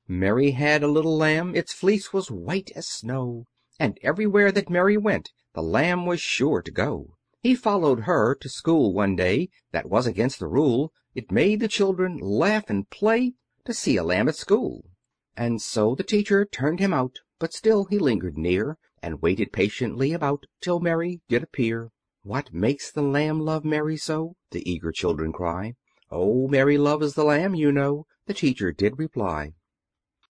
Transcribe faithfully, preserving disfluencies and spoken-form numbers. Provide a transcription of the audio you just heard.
Mary had a little lamb, its fleece was white as snow, and everywhere that Mary went the lamb was sure to go. He followed her to school one day, that was against the rule; it made the children laugh and play to see a lamb at school. And so the teacher turned him out, but still he lingered near, and waited patiently about till Mary did appear. "What makes the lamb love Mary so?" the eager children cry. "Oh, Mary loves the lamb, you know," the teacher did reply.